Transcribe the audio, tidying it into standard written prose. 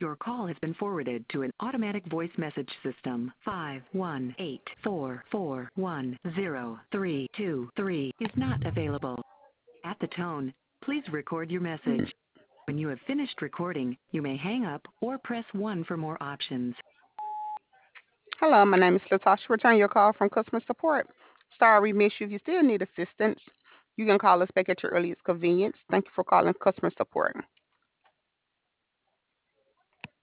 Your call has been forwarded to an automatic voice message system. 51844103323 is not available. At the tone, please record your message. When you have finished recording, you may hang up or press 1 for more options. Hello, my name is Latasha. Return your call from customer support. Sorry we missed you. If you still need assistance, you can call us back at your earliest convenience. Thank you for calling customer support.